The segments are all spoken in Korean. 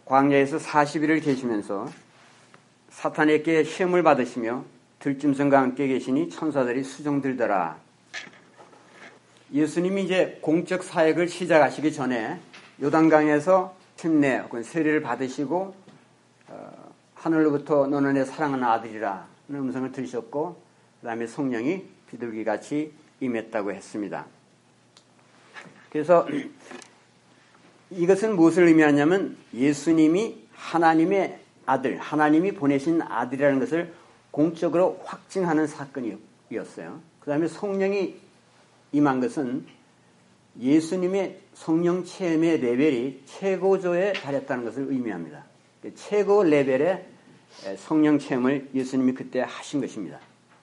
광야에서 40일을 계시면서 사탄에게 시험을 받으시며 들짐승과 함께 계시니 천사들이 수종들더라. 예수님이 이제 공적 사역을 시작하시기 전에 요단강에서 침례 혹은 세례를 받으시고 하늘로부터 너는 내 사랑하는 아들이라 는 음성을 들으셨고 그 다음에 성령이 비둘기같이 임했다고 했습니다. 그래서 이것은 무엇을 의미하냐면 예수님이 하나님의 아들, 하나님이 보내신 아들이라는 것을 공적으로 확증하는 사건이었어요. 그 다음에 성령이 임한 것은 예수님의 성령 체험의 레벨이 최고조에 달했다는 것을 의미합니다. 최고 레벨의 성령 체험을 예수님이 그때 하신 것입니다.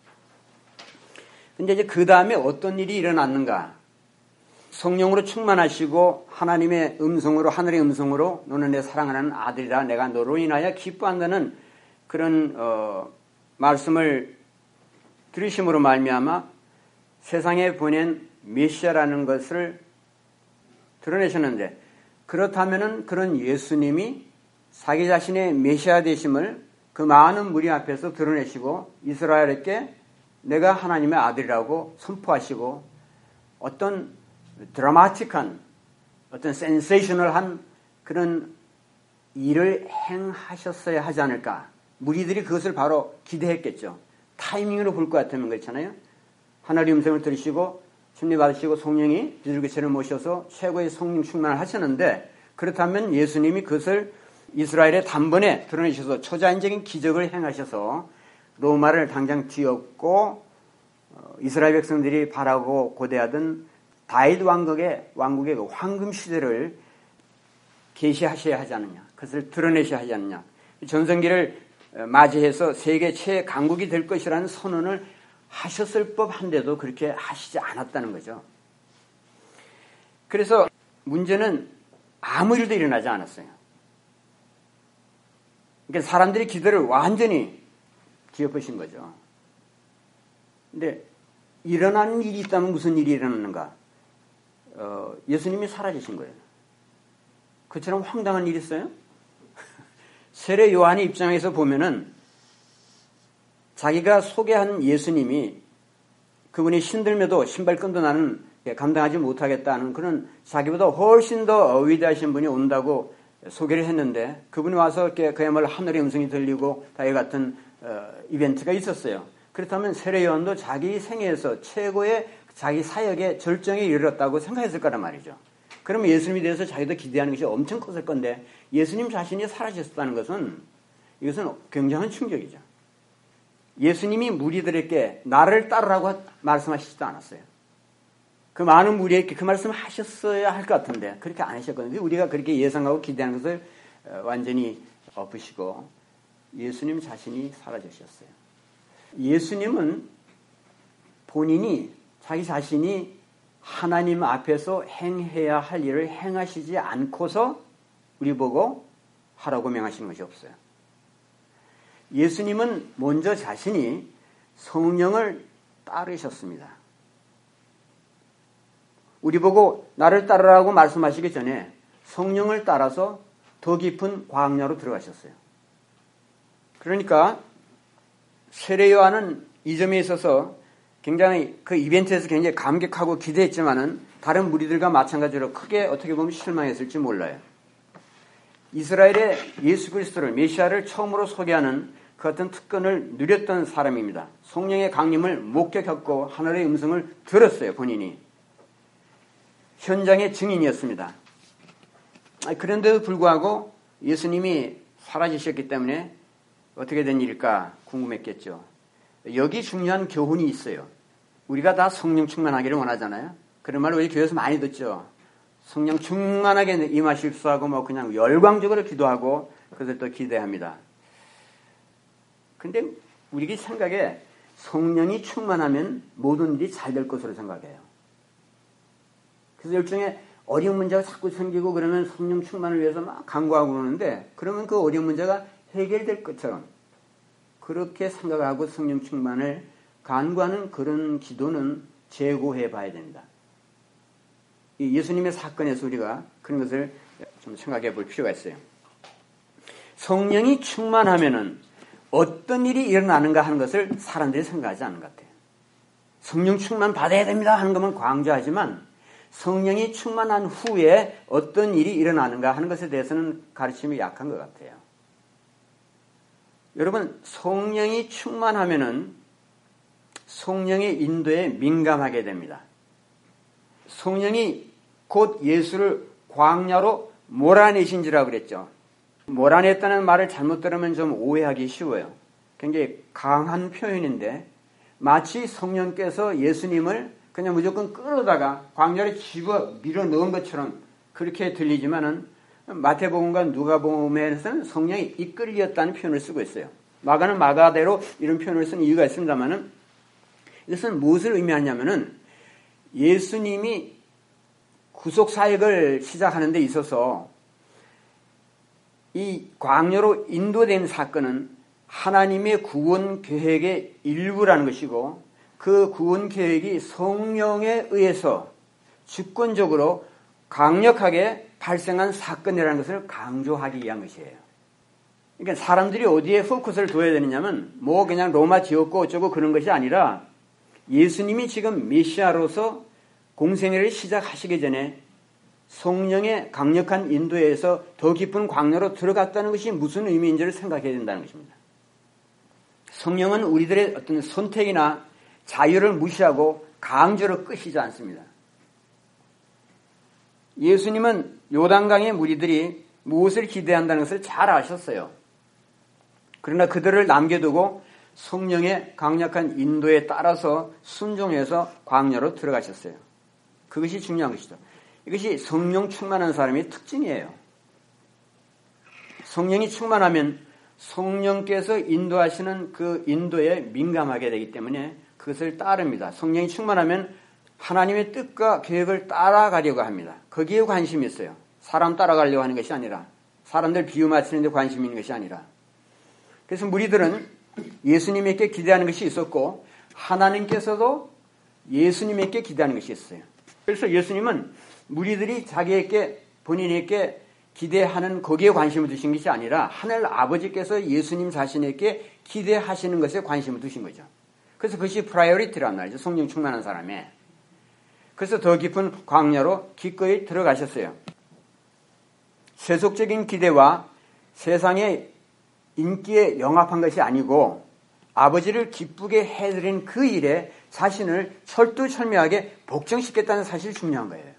근데 이제 그 다음에 어떤 일이 일어났는가? 성령으로 충만하시고 하나님의 음성으로, 하늘의 음성으로 너는 내 사랑하는 아들이라 내가 너로 인하여 기뻐한다는 그런 말씀을 들으심으로 말미암아 세상에 보낸 메시아라는 것을 드러내셨는데, 그렇다면은 그런 예수님이 자기 자신의 메시아 되심을 그 많은 무리 앞에서 드러내시고 이스라엘에게 내가 하나님의 아들이라고 선포하시고 어떤 드라마틱한, 어떤 센세이셔널한 그런 일을 행하셨어야 하지 않을까. 무리들이 그것을 바로 기대했겠죠. 타이밍으로 볼 것 같으면 그렇잖아요. 하나님의 음성을 들으시고 침례 받으시고 성령이 비둘기처럼 모셔서 최고의 성령 충만을 하셨는데, 그렇다면 예수님이 그것을 이스라엘의 단번에 드러내셔서 초자연적인 기적을 행하셔서 로마를 당장 뒤엎고 이스라엘 백성들이 바라고 고대하던 다윗 왕국의 그 황금 시대를 계시하셔야 하지 않느냐, 그것을 드러내셔야 하지 않느냐, 전성기를 맞이해서 세계 최강국이 될 것이라는 선언을 하셨을 법한데도 그렇게 하시지 않았다는 거죠. 그래서 문제는 아무 일도 일어나지 않았어요. 그러니까 사람들이 기대를 완전히 뒤엎으신 거죠. 근데 일어나는 일이 있다면 무슨 일이 일어났는가? 예수님이 사라지신 거예요. 그처럼 황당한 일이 있어요? 세례 요한의 입장에서 보면은 자기가 소개한 예수님이 그분이 신들매도 신발끈도 나는 감당하지 못하겠다는 그런 자기보다 훨씬 더 위대하신 분이 온다고 소개를 했는데, 그분이 와서 이렇게 그야말로 하늘의 음성이 들리고 다이 같은 이벤트가 있었어요. 그렇다면 세례 요한도 자기 생애에서 최고의 자기 사역의 절정에 이르렀다고 생각했을 거란 말이죠. 그러면 예수님에 대해서 자기도 기대하는 것이 엄청 컸을 건데 예수님 자신이 사라졌다는 것은, 이것은 굉장한 충격이죠. 예수님이 무리들에게 나를 따르라고 말씀하시지도 않았어요. 그 많은 무리에게 그 말씀을 하셨어야 할 것 같은데 그렇게 안 하셨거든요. 우리가 그렇게 예상하고 기대하는 것을 완전히 엎으시고 예수님 자신이 사라지셨어요. 예수님은 본인이, 자기 자신이 하나님 앞에서 행해야 할 일을 행하시지 않고서 우리 보고 하라고 명하시는 것이 없어요. 예수님은 먼저 자신이 성령을 따르셨습니다. 우리 보고 나를 따르라고 말씀하시기 전에 성령을 따라서 더 깊은 광야로 들어가셨어요. 그러니까 세례 요한은 이 점에 있어서 굉장히 그 이벤트에서 굉장히 감격하고 기대했지만은 다른 무리들과 마찬가지로 크게 어떻게 보면 실망했을지 몰라요. 이스라엘의 예수 그리스도를, 메시아를 처음으로 소개하는 그 어떤 특권을 누렸던 사람입니다. 성령의 강림을 목격했고 하늘의 음성을 들었어요. 본인이 현장의 증인이었습니다. 그런데도 불구하고 예수님이 사라지셨기 때문에 어떻게 된 일일까 궁금했겠죠. 여기 중요한 교훈이 있어요. 우리가 다 성령 충만하기를 원하잖아요. 그런 말 우리 교회에서 많이 듣죠. 성령 충만하게 임하십시오 하고 그냥 열광적으로 기도하고 그것을 또 기대합니다. 근데 우리 생각에 성령이 충만하면 모든 일이 잘 될 것으로 생각해요. 그래서 일종의 어려운 문제가 자꾸 생기고 그러면 성령 충만을 위해서 막 간구하고 그러는데, 그러면 그 어려운 문제가 해결될 것처럼 그렇게 생각하고 성령 충만을 간구하는 그런 기도는 재고해 봐야 됩니다. 이 예수님의 사건에서 우리가 그런 것을 좀 생각해 볼 필요가 있어요. 성령이 충만하면은 어떤 일이 일어나는가 하는 것을 사람들이 생각하지 않는 것 같아요. 성령 충만 받아야 됩니다 하는 것만 강조하지만 성령이 충만한 후에 어떤 일이 일어나는가 하는 것에 대해서는 가르침이 약한 것 같아요. 여러분, 성령이 충만하면은 성령의 인도에 민감하게 됩니다. 성령이 곧 예수를 광야로 몰아내신지라고 그랬죠. 몰아냈다는 말을 잘못 들으면 좀 오해하기 쉬워요. 굉장히 강한 표현인데 마치 성령께서 예수님을 그냥 무조건 끌어다가 광야로 집어 밀어 넣은 것처럼 그렇게 들리지만은 마태복음과 누가복음에서는 성령이 이끌렸다는 표현을 쓰고 있어요. 마가는 마가대로 이런 표현을 쓴 이유가 있습니다만은 이것은 무엇을 의미하냐면은 예수님이 구속 사역을 시작하는 데 있어서 이 광야로 인도된 사건은 하나님의 구원 계획의 일부라는 것이고 그 구원 계획이 성령에 의해서 주권적으로 강력하게 발생한 사건이라는 것을 강조하기 위한 것이에요. 그러니까 사람들이 어디에 포커스를 둬야 되느냐면 뭐 그냥 로마 지었고 어쩌고 그런 것이 아니라 예수님이 지금 메시아로서 공생애를 시작하시기 전에 성령의 강력한 인도에서 더 깊은 광야로 들어갔다는 것이 무슨 의미인지를 생각해야 된다는 것입니다. 성령은 우리들의 어떤 선택이나 자유를 무시하고 강제로 끄시지 않습니다. 예수님은 요단강의 무리들이 무엇을 기대한다는 것을 잘 아셨어요. 그러나 그들을 남겨두고 성령의 강력한 인도에 따라서 순종해서 광야로 들어가셨어요. 그것이 중요한 것이죠. 이것이 성령 충만한 사람의 특징이에요. 성령이 충만하면 성령께서 인도하시는 그 인도에 민감하게 되기 때문에 그것을 따릅니다. 성령이 충만하면 하나님의 뜻과 계획을 따라가려고 합니다. 거기에 관심이 있어요. 사람 따라가려고 하는 것이 아니라 사람들 비유 맞추는 데 관심이 있는 것이 아니라 그래서 무리들은 예수님에게 기대하는 것이 있었고 하나님께서도 예수님에게 기대하는 것이 있어요. 그래서 예수님은 무리들이 자기에게 본인에게 기대하는 거기에 관심을 두신 것이 아니라 하늘 아버지께서 예수님 자신에게 기대하시는 것에 관심을 두신 거죠. 그래서 그것이 프라이어리티란 말이죠. 성령 충만한 사람의. 그래서 더 깊은 광야로 기꺼이 들어가셨어요. 세속적인 기대와 세상의 인기에 영합한 것이 아니고 아버지를 기쁘게 해드린 그 일에 자신을 철두철미하게 복종시켰다는 사실이 중요한 거예요.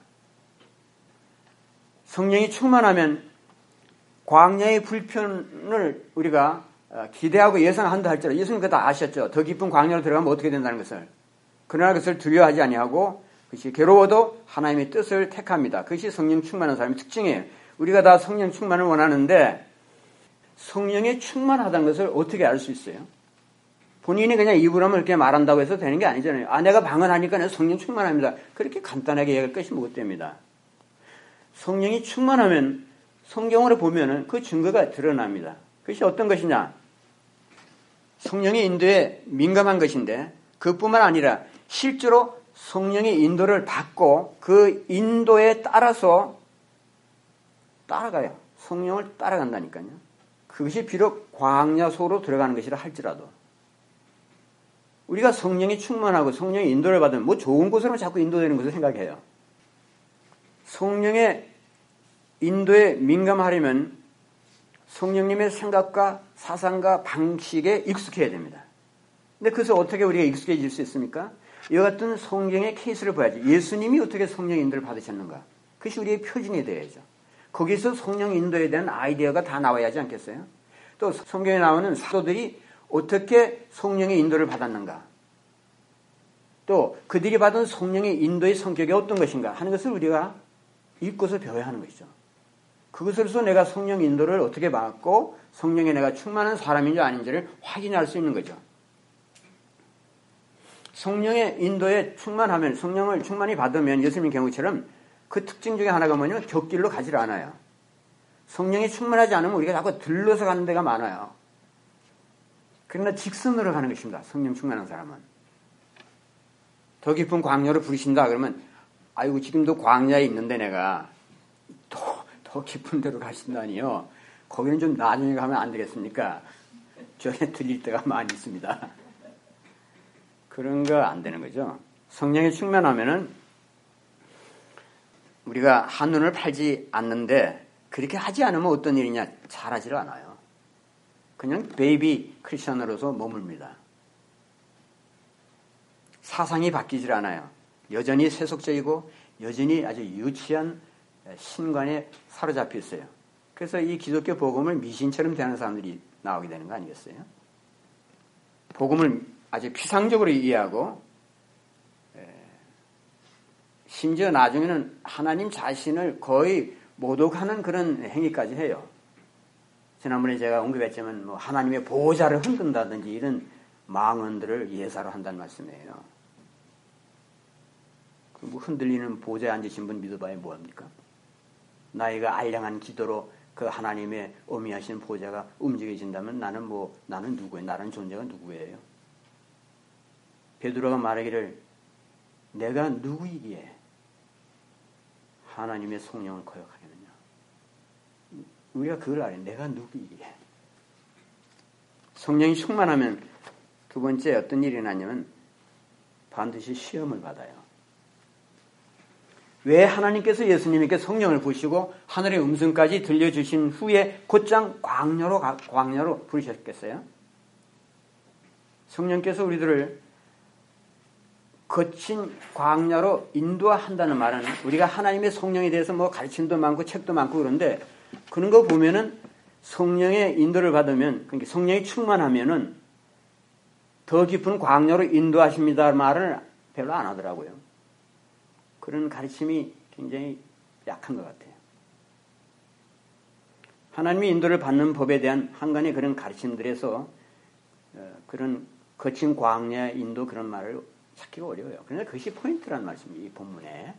성령이 충만하면 광야의 불편을 우리가 기대하고 예상한다 할지라도 예수님 그거 다 아셨죠. 더 깊은 광야로 들어가면 어떻게 된다는 것을. 그러나 그것을 두려워하지 아니하고 그것이 괴로워도 하나님의 뜻을 택합니다. 그것이 성령 충만한 사람의 특징이에요. 우리가 다 성령 충만을 원하는데 성령에 충만하다는 것을 어떻게 알 수 있어요? 본인이 그냥 입으로만 이렇게 말한다고 해서 되는 게 아니잖아요. 내가 방언하니까 내가 성령 충만합니다. 그렇게 간단하게 얘기할 것이 못 됩니다. 성령이 충만하면 성경으로 보면은 그 증거가 드러납니다. 그것이 어떤 것이냐? 성령의 인도에 민감한 것인데 그뿐만 아니라 실제로 성령의 인도를 받고 그 인도에 따라서 따라가요. 성령을 따라간다니까요. 그것이 비록 광야소로 들어가는 것이라 할지라도 우리가 성령이 충만하고 성령의 인도를 받으면 뭐 좋은 곳으로 자꾸 인도되는 것을 생각해요. 성령의 인도에 민감하려면 성령님의 생각과 사상과 방식에 익숙해야 됩니다. 근데 그래서 어떻게 우리가 익숙해질 수 있습니까? 이와 같은 성경의 케이스를 봐야지. 예수님이 어떻게 성령 인도를 받으셨는가? 그것이 우리의 표준이 되어야죠. 거기서 성령 인도에 대한 아이디어가 다 나와야 하지 않겠어요? 또 성경에 나오는 사도들이 어떻게 성령의 인도를 받았는가? 또 그들이 받은 성령의 인도의 성격이 어떤 것인가 하는 것을 우리가 읽고서 배워야 하는 것이죠. 그것으로서 내가 성령 인도를 어떻게 받고 성령에 내가 충만한 사람인지 아닌지를 확인할 수 있는 거죠. 성령의 인도에 충만하면 성령을 충만히 받으면 예수님 경우처럼 그 특징 중에 하나가 뭐냐면 곁길로 가지를 않아요. 성령이 충만하지 않으면 우리가 자꾸 들러서 가는 데가 많아요. 그러나 직선으로 가는 것입니다. 성령 충만한 사람은. 더 깊은 광야로 부르신다 그러면 아이고 지금도 광야에 있는데 내가 더 깊은 데로 가신다니요. 거기는 좀 나중에 가면 안 되겠습니까? 저에 들릴 때가 많이 있습니다. 그런 거 안 되는 거죠. 성령에 충만하면은 우리가 한눈을 팔지 않는데 그렇게 하지 않으면 어떤 일이냐? 잘하지를 않아요. 그냥 베이비 크리스천으로서 머뭅니다. 사상이 바뀌질 않아요. 여전히 세속적이고 여전히 아주 유치한 신관에 사로잡혀 있어요. 그래서 이 기독교 복음을 미신처럼 대하는 사람들이 나오게 되는 거 아니겠어요? 복음을 아주 피상적으로 이해하고 심지어 나중에는 하나님 자신을 거의 모독하는 그런 행위까지 해요. 지난번에 제가 언급했지만 뭐 하나님의 보호자를 흔든다든지 이런 망언들을 예사로 한다는 말씀이에요. 뭐 흔들리는 보좌에 앉으신 분 믿어봐야 뭐합니까? 나이가 알량한 기도로 그 하나님의 어미하신 보좌가 움직여진다면 나는 누구예요? 나는 존재가 누구예요? 베드로가 말하기를 내가 누구이기에 하나님의 성령을 거역하겠느냐. 우리가 그걸 알아요. 내가 누구이기에. 성령이 충만하면 두 번째 어떤 일이 나냐면 반드시 시험을 받아요. 왜 하나님께서 예수님에게 성령을 부으시고 하늘의 음성까지 들려주신 후에 곧장 광야로 부르셨겠어요? 성령께서 우리들을 거친 광야로 인도한다는 말은 우리가 하나님의 성령에 대해서 뭐 가르침도 많고 책도 많고 그런데 그런 거 보면은 성령의 인도를 받으면 그러니까 성령이 충만하면은 더 깊은 광야로 인도하십니다 말을 별로 안 하더라고요. 그런 가르침이 굉장히 약한 것 같아요. 하나님의 인도를 받는 법에 대한 한간의 그런 가르침들에서 그런 거친 광야 인도 그런 말을 찾기가 어려워요. 그런데 그것이 포인트란 말씀이에요. 이 본문에.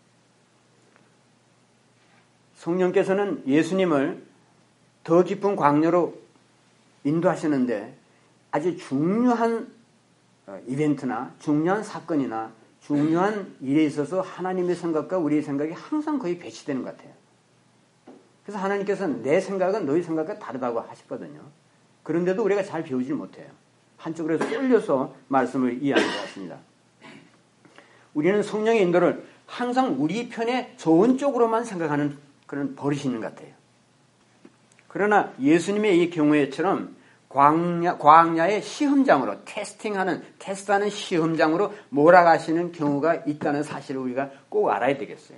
성령께서는 예수님을 더 깊은 광야로 인도하시는데 아주 중요한 이벤트나 중요한 사건이나 중요한 일에 있어서 하나님의 생각과 우리의 생각이 항상 거의 배치되는 것 같아요. 그래서 하나님께서는 내 생각은 너희 생각과 다르다고 하셨거든요. 그런데도 우리가 잘 배우질 못해요. 한쪽으로 쏠려서 말씀을 이해하는 것 같습니다. 우리는 성령의 인도를 항상 우리 편에 좋은 쪽으로만 생각하는 그런 버릇이 있는 것 같아요. 그러나 예수님의 이 경우에처럼 광야의 시험장으로 테스트하는 시험장으로 몰아가시는 경우가 있다는 사실을 우리가 꼭 알아야 되겠어요.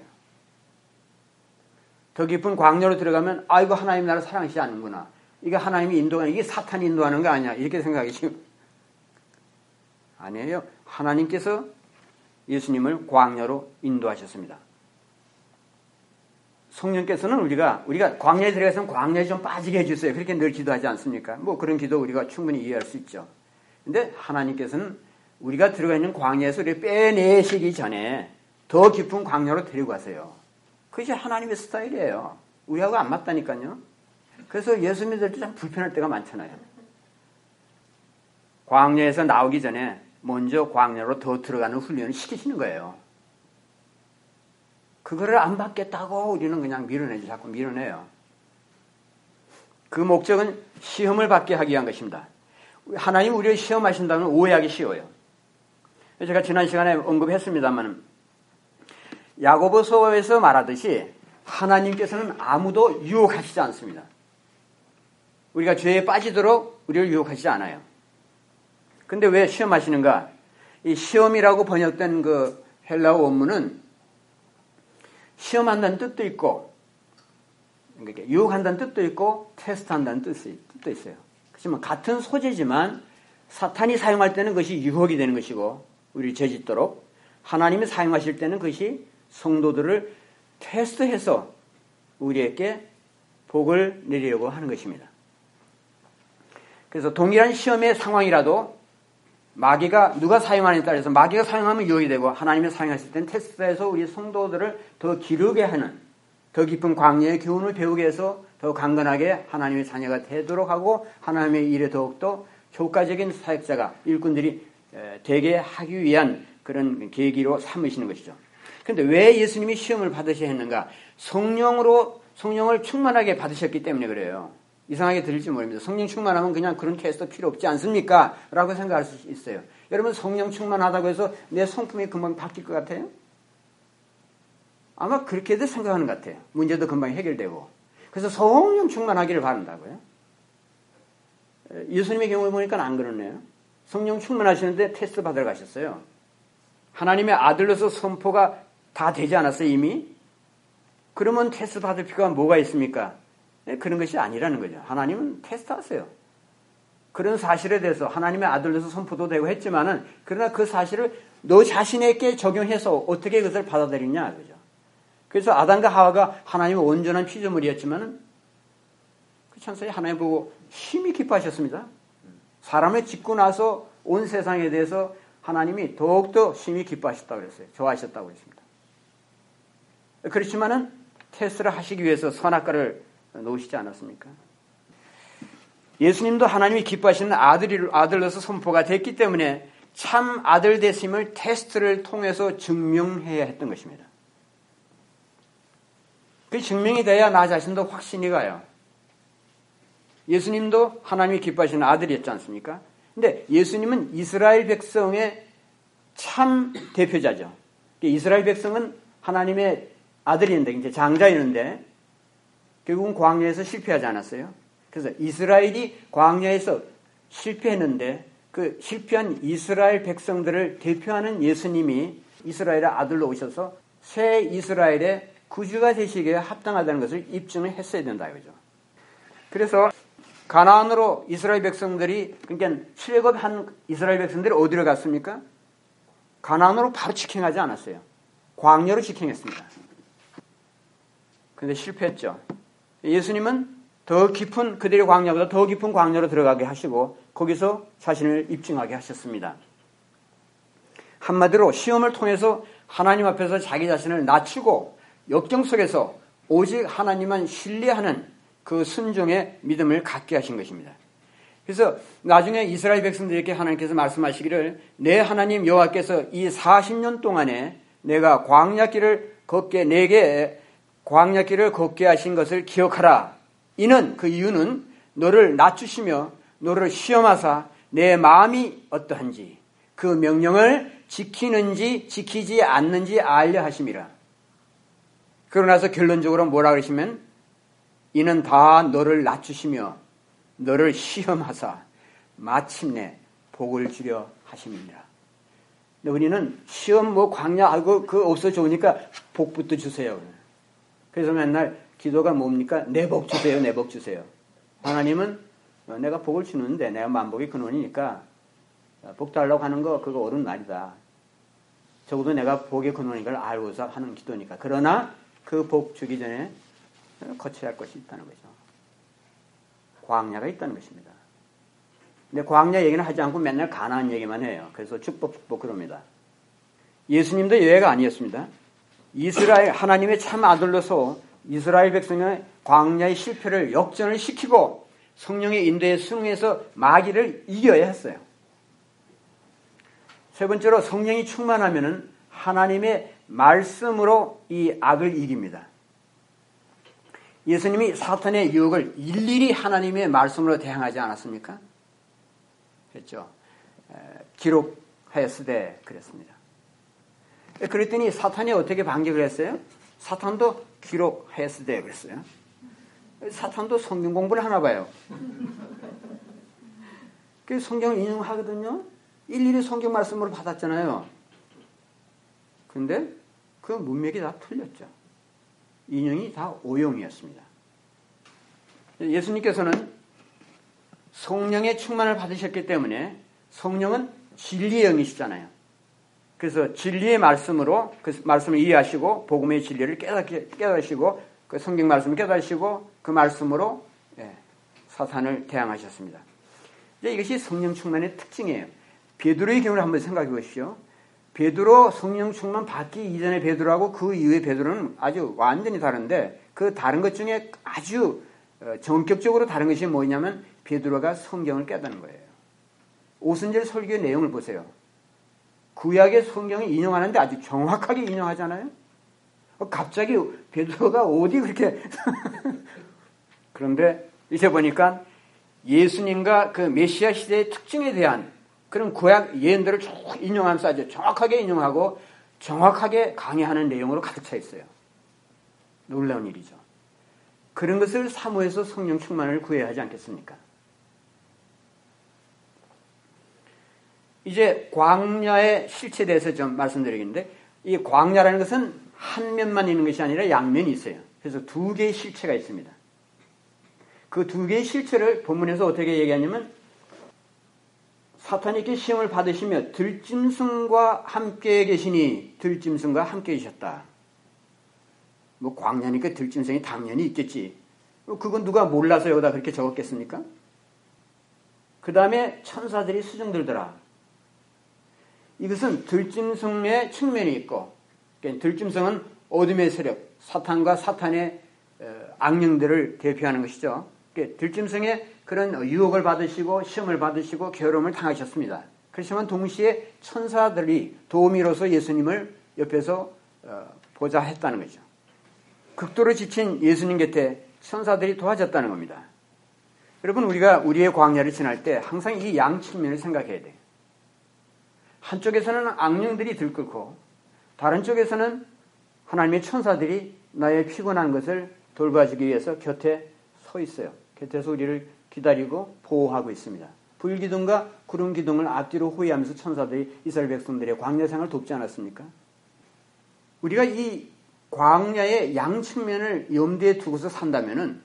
더 깊은 광야로 들어가면 이거 하나님 나를 사랑하시지 않는구나. 이게 하나님이 인도하는 이게 사탄이 인도하는 거 아니야. 이렇게 생각하시면 아니에요. 하나님께서 예수님을 광야로 인도하셨습니다. 성령께서는 우리가 광야에 들어가서는 광야에 좀 빠지게 해주세요. 그렇게 늘 기도하지 않습니까? 뭐 그런 기도 우리가 충분히 이해할 수 있죠. 근데 하나님께서는 우리가 들어가 있는 광야에서 우리를 빼내시기 전에 더 깊은 광야로 데리고 가세요. 그것이 하나님의 스타일이에요. 우리하고 안 맞다니까요. 그래서 예수 믿을 때 참 불편할 때가 많잖아요. 광야에서 나오기 전에 먼저 광야로 더 들어가는 훈련을 시키시는 거예요. 그거를 안 받겠다고 우리는 그냥 밀어내죠. 자꾸 밀어내요. 그 목적은 시험을 받게 하기 위한 것입니다. 하나님 우리를 시험하신다면 오해하기 쉬워요. 제가 지난 시간에 언급했습니다만 야고보서에서 말하듯이 하나님께서는 아무도 유혹하시지 않습니다. 우리가 죄에 빠지도록 우리를 유혹하시지 않아요. 근데 왜 시험하시는가? 이 시험이라고 번역된 그 헬라어 원문은 시험한다는 뜻도 있고, 그러니까 유혹한다는 뜻도 있고, 테스트한다는 뜻도 있어요. 그렇지만 같은 소재지만 사탄이 사용할 때는 그것이 유혹이 되는 것이고, 우리 죄짓도록 하나님이 사용하실 때는 그것이 성도들을 테스트해서 우리에게 복을 내리려고 하는 것입니다. 그래서 동일한 시험의 상황이라도 마귀가 누가 사용하느냐에 따라서 마귀가 사용하면 유혹이 되고 하나님이 사용하실 때는 테스트해서 우리 성도들을 더 기르게 하는 더 깊은 광야의 교훈을 배우게 해서 더 강건하게 하나님의 자녀가 되도록 하고 하나님의 일에 더욱더 효과적인 사역자가 일꾼들이 되게 하기 위한 그런 계기로 삼으시는 것이죠. 그런데 왜 예수님이 시험을 받으셔야 했는가? 성령을 충만하게 받으셨기 때문에 그래요. 이상하게 들릴지 모릅니다. 성령 충만하면 그냥 그런 테스트 필요 없지 않습니까? 라고 생각할 수 있어요. 여러분 성령 충만하다고 해서 내 성품이 금방 바뀔 것 같아요? 아마 그렇게도 생각하는 것 같아요. 문제도 금방 해결되고. 그래서 성령 충만하기를 바란다고요. 예수님의 경우에 보니까 안 그러네요. 성령 충만하시는데 테스트 받으러 가셨어요. 하나님의 아들로서 선포가 다 되지 않았어요, 이미? 그러면 테스트 받을 필요가 뭐가 있습니까? 그런 것이 아니라는 거죠. 하나님은 테스트하세요. 그런 사실에 대해서 하나님의 아들로서 선포도 되고 했지만은, 그러나 그 사실을 너 자신에게 적용해서 어떻게 그것을 받아들이냐, 그죠? 그래서 아담과 하와가 하나님의 온전한 피조물이었지만은, 그 천사에 하나님 보고 심히 기뻐하셨습니다. 사람을 짓고 나서 온 세상에 대해서 하나님이 더욱더 심히 기뻐하셨다고 그랬어요. 좋아하셨다고 그랬습니다. 그렇지만은 테스트를 하시기 위해서 선악과를 놓으시지 않았습니까? 예수님도 하나님이 기뻐하시는 아들로서 선포가 됐기 때문에 참 아들 되심을 테스트를 통해서 증명해야 했던 것입니다. 그 증명이 돼야 나 자신도 확신이 가요. 예수님도 하나님이 기뻐하시는 아들이었지 않습니까? 근데 예수님은 이스라엘 백성의 참 대표자죠. 이스라엘 백성은 하나님의 아들인데, 이제 장자였는데, 결국은 광야에서 실패하지 않았어요. 그래서 이스라엘이 광야에서 실패했는데, 그 실패한 이스라엘 백성들을 대표하는 예수님이 이스라엘의 아들로 오셔서 새 이스라엘의 구주가 되시기에 합당하다는 것을 입증을 했어야 된다, 이거죠. 그래서 가나안으로 이스라엘 백성들이, 그러니까 출애굽한 이스라엘 백성들이 어디로 갔습니까? 가나안으로 바로 직행하지 않았어요. 광야로 직행했습니다. 그런데 실패했죠. 예수님은 더 깊은, 그들의 광야보다 더 깊은 광야로 들어가게 하시고 거기서 자신을 입증하게 하셨습니다. 한마디로 시험을 통해서 하나님 앞에서 자기 자신을 낮추고 역경 속에서 오직 하나님만 신뢰하는 그 순종의 믿음을 갖게 하신 것입니다. 그래서 나중에 이스라엘 백성들에게 하나님께서 말씀하시기를, 내 하나님 여호와께서 이 40년 동안에 내가 내게 광야길을 걷게 하신 것을 기억하라. 이는, 그 이유는 너를 낮추시며 너를 시험하사 내 마음이 어떠한지 그 명령을 지키는지 지키지 않는지 알려 하심이라. 그러고 나서 결론적으로 뭐라 그러시면, 이는 다 너를 낮추시며 너를 시험하사 마침내 복을 주려 하심이니라. 우리는 시험 광야하고 그 없어 좋으니까 복부터 주세요. 그래서 맨날 기도가 뭡니까? 내 복 주세요, 내 복 주세요. 하나님은 내가 복을 주는데 내가 만복의 근원이니까 복 달라고 하는 거 그거 옳은 말이다. 적어도 내가 복의 근원인 걸 알고서 하는 기도니까. 그러나 그 복 주기 전에 거쳐야 할 것이 있다는 거죠. 광야가 있다는 것입니다. 근데 광야 얘기는 하지 않고 맨날 가나안 얘기만 해요. 그래서 축복 그럽니다. 예수님도 예외가 아니었습니다. 이스라엘 하나님의 참 아들로서 이스라엘 백성의 광야의 실패를 역전을 시키고 성령의 인도에 순응해서 마귀를 이겨야 했어요. 세 번째로 성령이 충만하면은 하나님의 말씀으로 이 악을 이깁니다. 예수님이 사탄의 유혹을 일일이 하나님의 말씀으로 대항하지 않았습니까? 그랬죠. 기록하였으되 그랬습니다. 그랬더니 사탄이 어떻게 반격을 했어요? 사탄도 기록하였으되 그랬어요. 사탄도 성경 공부를 하나 봐요. 그 성경을 인용하거든요. 일일이 성경 말씀으로 받았잖아요. 그런데 그 문맥이 다 틀렸죠. 인용이 다 오용이었습니다. 예수님께서는 성령의 충만을 받으셨기 때문에 성령은 진리의 영이시잖아요. 그래서 진리의 말씀으로 그 말씀을 이해하시고 복음의 진리를 깨달으시고 그 성경 말씀을 깨달으시고 그 말씀으로 사탄을 대항하셨습니다. 이것이 성령 충만의 특징이에요. 베드로의 경우를 한번 생각해 보십시오. 베드로 성령 충만 받기 이전의 베드로하고 그 이후의 베드로는 아주 완전히 다른데 그 다른 것 중에 아주 전격적으로 다른 것이 뭐냐면 베드로가 성경을 깨닫는 거예요. 오순절 설교의 내용을 보세요. 구약의 성경을 인용하는데 아주 정확하게 인용하잖아요. 갑자기 베드로가 어디 그렇게 그런데 이제 보니까 예수님과 그 메시아 시대의 특징에 대한 그런 구약 예언들을 쭉 인용하면서 아주 정확하게 인용하고 정확하게 강의하는 내용으로 가득 차 있어요. 놀라운 일이죠. 그런 것을 사모해서 성령 충만을 구해야 하지 않겠습니까? 이제 광야의 실체에 대해서 좀 말씀드리겠는데, 이 광야라는 것은 한 면만 있는 것이 아니라 양면이 있어요. 그래서 두 개의 실체가 있습니다. 그 두 개의 실체를 본문에서 어떻게 얘기하냐면, 사탄에게 시험을 받으시며 들짐승과 함께 계시니 들짐승과 함께 계셨다. 뭐 광야니까 들짐승이 당연히 있겠지. 그건 누가 몰라서 여기다 그렇게 적었겠습니까? 그 다음에 천사들이 수종들더라. 이것은 들짐승의 측면이 있고, 들짐승은 어둠의 세력, 사탄과 사탄의 악령들을 대표하는 것이죠. 들짐승의 그런 유혹을 받으시고 시험을 받으시고 괴로움을 당하셨습니다. 그렇지만 동시에 천사들이 도우미로서 예수님을 옆에서 보자 했다는 거죠. 극도로 지친 예수님 곁에 천사들이 도와줬다는 겁니다. 여러분, 우리가 우리의 광야를 지날 때 항상 이 양 측면을 생각해야 돼요. 한쪽에서는 악령들이 들끓고 다른 쪽에서는 하나님의 천사들이 나의 피곤한 것을 돌봐주기 위해서 곁에 서 있어요. 곁에서 우리를 기다리고 보호하고 있습니다. 불기둥과 구름기둥을 앞뒤로 호위하면서 천사들이 이스라엘 백성들의 광야 생활을 돕지 않았습니까? 우리가 이 광야의 양 측면을 염두에 두고서 산다면은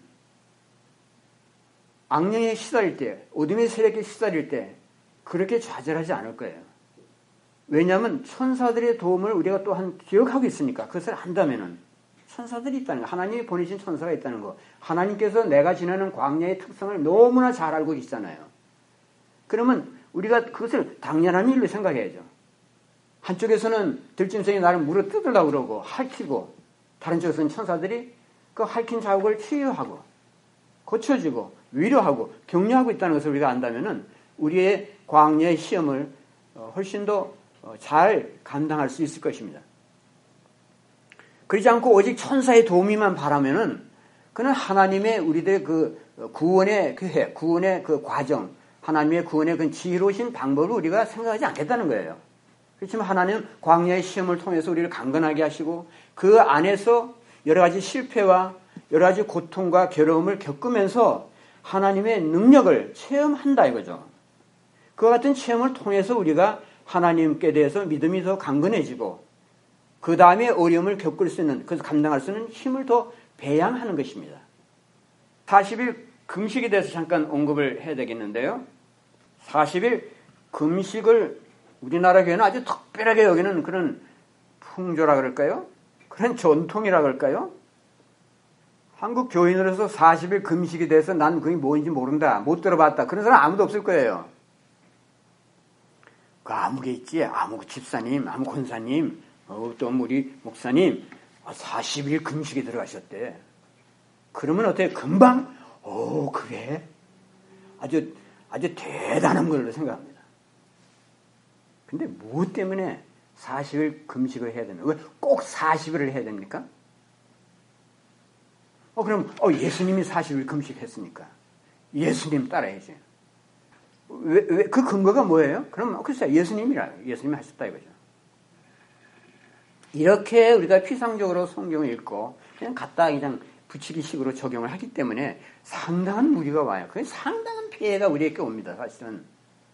악령에 시달릴 때, 어둠의 세력에 시달릴 때 그렇게 좌절하지 않을 거예요. 왜냐하면 천사들의 도움을 우리가 또한 기억하고 있으니까, 그것을 안다면은 천사들이 있다는 거, 하나님이 보내신 천사가 있다는 거, 하나님께서 내가 지내는 광야의 특성을 너무나 잘 알고 계시잖아요. 그러면 우리가 그것을 당연한 일로 생각해야죠. 한쪽에서는 들짐승이 나를 물어 뜯으려고 그러고 핥히고, 다른 쪽에서는 천사들이 그 핥힌 자국을 치유하고 고쳐주고 위로하고 격려하고 있다는 것을 우리가 안다면은 우리의 광야의 시험을 훨씬 더 잘 감당할 수 있을 것입니다. 그러지 않고 오직 천사의 도우미만 바라면은 그는 하나님의 우리들의 그 구원의 계획, 구원의 그 과정, 하나님의 구원의 그 지혜로우신 방법을 우리가 생각하지 않겠다는 거예요. 그렇지만 하나님은 광야의 시험을 통해서 우리를 강건하게 하시고 그 안에서 여러 가지 실패와 여러 가지 고통과 괴로움을 겪으면서 하나님의 능력을 체험한다 이거죠. 그와 같은 체험을 통해서 우리가 하나님께 대해서 믿음이 더 강건해지고 그 다음에 어려움을 겪을 수 있는, 그래서 감당할 수 있는 힘을 더 배양하는 것입니다. 40일 금식에 대해서 잠깐 언급을 해야 되겠는데요. 40일 금식을 우리나라 교회는 아주 특별하게 여기는 그런 풍조라 그럴까요? 그런 전통이라 그럴까요? 한국 교인으로서 40일 금식에 대해서 난 그게 뭔지 모른다, 못 들어봤다, 그런 사람 아무도 없을 거예요. 그 아무개 있지, 아무 집사님, 아무 권사님, 또 우리 목사님 40일 금식에 들어가셨대. 그러면 어떻게 금방 그래? 아주 대단한 걸로 생각합니다. 근데 무엇 때문에 40일 금식을 해야 되나? 왜 꼭 40일을 해야 됩니까? 그럼 예수님이 40일 금식했으니까 예수님 따라야지. 왜 그 근거가 뭐예요? 그럼 글쎄 예수님이 하셨다 이거죠. 이렇게 우리가 피상적으로 성경을 읽고 그냥 갖다 그냥 붙이기식으로 적용을 하기 때문에 상당한 무리가 와요. 그게 상당한 피해가 우리에게 옵니다. 사실은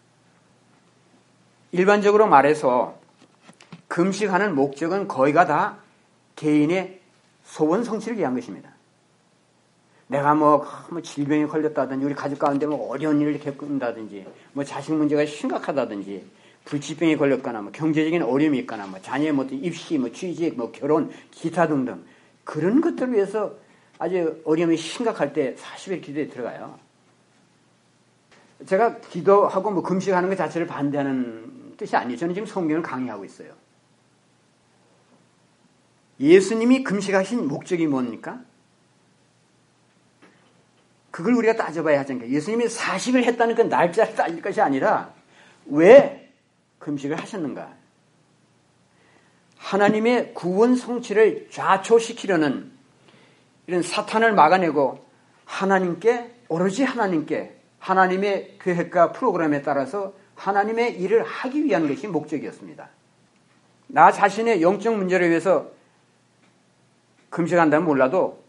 일반적으로 말해서 금식하는 목적은 거의가 다 개인의 소원 성취를 위한 것입니다. 내가 뭐 질병에 걸렸다든지 우리 가족 가운데 뭐 어려운 일을 겪는다든지 뭐 자식 문제가 심각하다든지 불치병에 걸렸거나 뭐 경제적인 어려움이 있거나 뭐 자녀의 뭐 입시 뭐 취직 뭐 결혼 기타 등등 그런 것들을 위해서 아주 어려움이 심각할 때 40일 기도에 들어가요. 제가 기도하고 뭐 금식하는 것 자체를 반대하는 뜻이 아니에요. 저는 지금 성경을 강의하고 있어요. 예수님이 금식하신 목적이 뭡니까? 그걸 우리가 따져봐야 하지 않겠습니까? 예수님이 40일 했다는 그 날짜를 따질 것이 아니라 왜 금식을 하셨는가? 하나님의 구원 성취를 좌초시키려는 이런 사탄을 막아내고 하나님께 오로지 하나님께 하나님의 계획과 프로그램에 따라서 하나님의 일을 하기 위한 것이 목적이었습니다. 나 자신의 영적 문제를 위해서 금식한다면 몰라도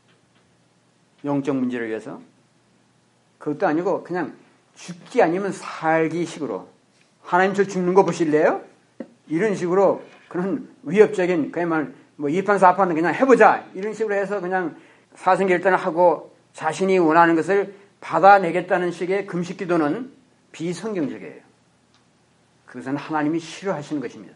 영적 문제를 위해서 그것도 아니고 그냥 죽기 아니면 살기 식으로 하나님 저 죽는 거 보실래요? 이런 식으로 그런 위협적인 그야말로 뭐 2판 4판은 그냥 해보자 이런 식으로 해서 그냥 사생결단을 하고 자신이 원하는 것을 받아내겠다는 식의 금식 기도는 비성경적이에요. 그것은 하나님이 싫어하시는 것입니다.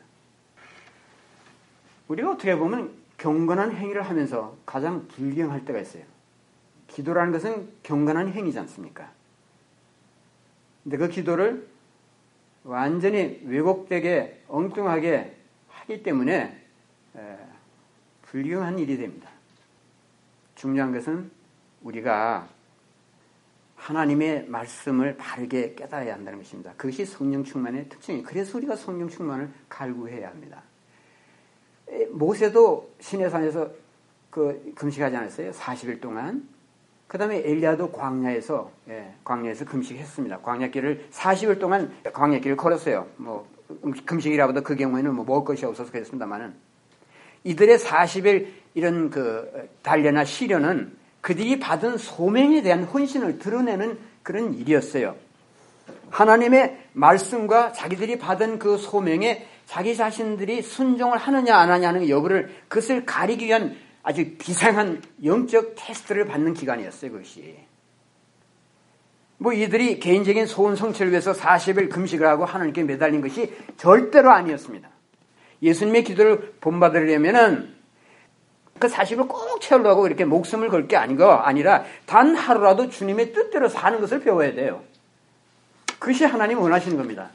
우리가 어떻게 보면 경건한 행위를 하면서 가장 불경할 때가 있어요. 기도라는 것은 경건한 행위지 않습니까? 근데 그 기도를 완전히 왜곡되게 엉뚱하게 하기 때문에 불경한 일이 됩니다. 중요한 것은 우리가 하나님의 말씀을 바르게 깨달아야 한다는 것입니다. 그것이 성령 충만의 특징이에요. 그래서 우리가 성령 충만을 갈구해야 합니다. 모세도 시내산에서 금식하지 않았어요? 40일 동안. 그 다음에 엘리야도 광야에서 금식했습니다. 광야길을 40일 동안 광야길을 걸었어요. 뭐 금식이라고도 그 경우에는 뭐 먹을 것이 없어서 그랬습니다만은 이들의 40일 이런 단련이나 시련은 그들이 받은 소명에 대한 헌신을 드러내는 그런 일이었어요. 하나님의 말씀과 자기들이 받은 그 소명에 자기 자신들이 순종을 하느냐 안 하느냐는 여부를 그것을 가리기 위한 아주 비상한 영적 테스트를 받는 기간이었어요. 그것이. 뭐 이들이 개인적인 소원 성취를 위해서 40일 금식을 하고 하나님께 매달린 것이 절대로 아니었습니다. 예수님의 기도를 본받으려면은 그 40을 꼭 채우려고 이렇게 목숨을 걸 게 아니라 단 하루라도 주님의 뜻대로 사는 것을 배워야 돼요. 그것이 하나님 원하시는 겁니다.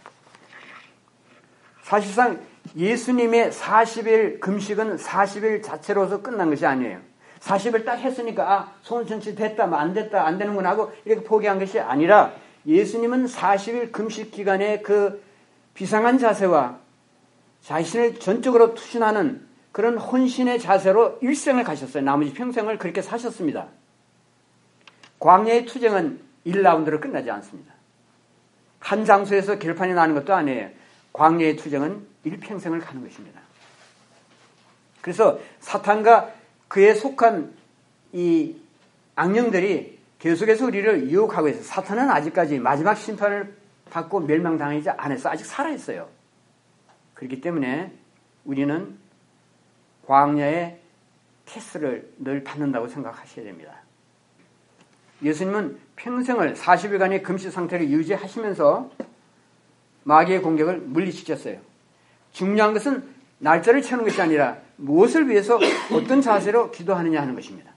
사실상 예수님의 40일 금식은 40일 자체로서 끝난 것이 아니에요. 40일 딱 했으니까 소원 성취 됐다, 안 됐다, 안 되는구나 하고 이렇게 포기한 것이 아니라 예수님은 40일 금식 기간에 그 비상한 자세와 자신을 전적으로 투신하는 그런 헌신의 자세로 일생을 가셨어요. 나머지 평생을 그렇게 사셨습니다. 광야의 투쟁은 1라운드로 끝나지 않습니다. 한 장소에서 결판이 나는 것도 아니에요. 광야의 투쟁은 일평생을 가는 것입니다. 그래서 사탄과 그에 속한 이 악령들이 계속해서 우리를 유혹하고 있어요. 사탄은 아직까지 마지막 심판을 받고 멸망당하지 않았어요. 아직 살아있어요. 그렇기 때문에 우리는 광야의 테스트를 늘 받는다고 생각하셔야 됩니다. 예수님은 평생을 40일간의 금식 상태를 유지하시면서 마귀의 공격을 물리치셨어요. 중요한 것은 날짜를 채우는 것이 아니라 무엇을 위해서 어떤 자세로 기도하느냐 하는 것입니다.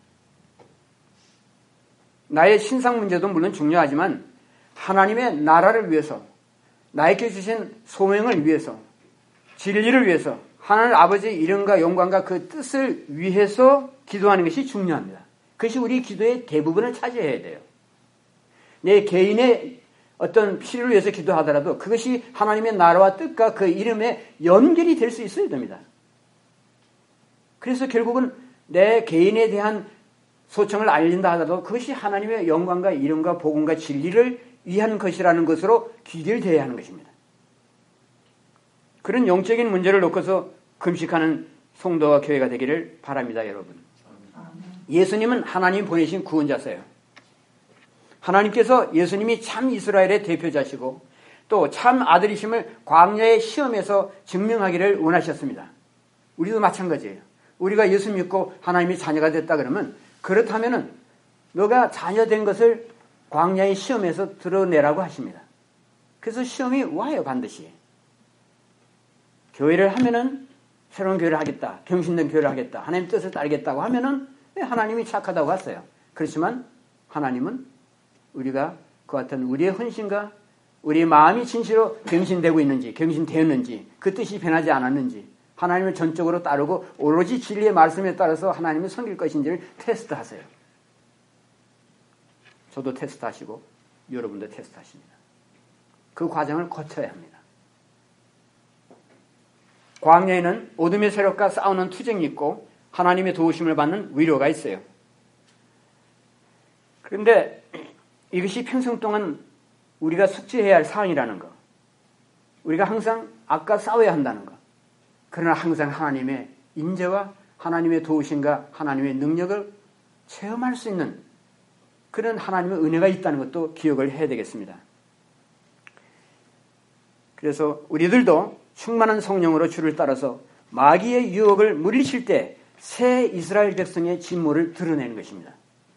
나의 신상 문제도 물론 중요하지만 하나님의 나라를 위해서 나에게 주신 소명을 위해서 진리를 위해서 하나님 아버지의 이름과 영광과 그 뜻을 위해서 기도하는 것이 중요합니다. 그것이 우리 기도의 대부분을 차지해야 돼요. 내 개인의 어떤 필요를 위해서 기도하더라도 그것이 하나님의 나라와 뜻과 그 이름에 연결이 될 수 있어야 됩니다. 그래서 결국은 내 개인에 대한 소청을 알린다 하더라도 그것이 하나님의 영광과 이름과 복음과 진리를 위한 것이라는 것으로 귀결되어야 하는 것입니다. 그런 영적인 문제를 놓고서 금식하는 성도와 교회가 되기를 바랍니다, 여러분. 예수님은 하나님 보내신 구원자세요. 하나님께서 예수님이 참 이스라엘의 대표자시고 또 참 아들이심을 광야의 시험에서 증명하기를 원하셨습니다. 우리도 마찬가지예요. 우리가 예수 믿고 하나님이 자녀가 됐다 그러면 그렇다면은 너가 자녀된 것을 광야의 시험에서 드러내라고 하십니다. 그래서 시험이 와요, 반드시. 교회를 하면은 새로운 교회를 하겠다, 경신된 교회를 하겠다, 하나님 뜻을 따르겠다고 하면은 하나님이 착하다고 했어요. 그렇지만 하나님은 우리가 그 같은 우리의 헌신과 우리의 마음이 진실로 경신되고 있는지, 경신되었는지, 그 뜻이 변하지 않았는지, 하나님을 전적으로 따르고 오로지 진리의 말씀에 따라서 하나님을 섬길 것인지를 테스트하세요. 저도 테스트하시고 여러분도 테스트하십니다. 그 과정을 거쳐야 합니다. 광야에는 어둠의 세력과 싸우는 투쟁이 있고 하나님의 도우심을 받는 위로가 있어요. 그런데 이것이 평생 동안 우리가 숙지해야 할 사항이라는 것. 우리가 항상 악과 싸워야 한다는 것. 그러나 항상 하나님의 인재와 하나님의 도우심과 하나님의 능력을 체험할 수 있는 그런 하나님의 은혜가 있다는 것도 기억을 해야 되겠습니다. 그래서 우리들도 충만한 성령으로 주를 따라서 마귀의 유혹을 물리칠 때 새 이스라엘 백성의 진모를 드러내는 것입니다.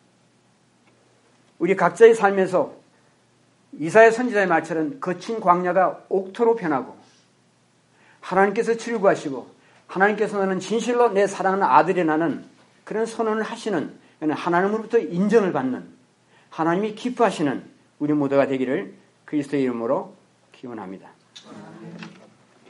우리 각자의 삶에서 이사야 선지자의 말처럼 거친 광야가 옥토로 변하고 하나님께서 출구하시고 하나님께서 너는 진실로 내 사랑하는 아들이라는 그런 선언을 하시는 하나님으로부터 인정을 받는 하나님이 기뻐하시는 우리 모두가 되기를 그리스도의 이름으로 기원합니다.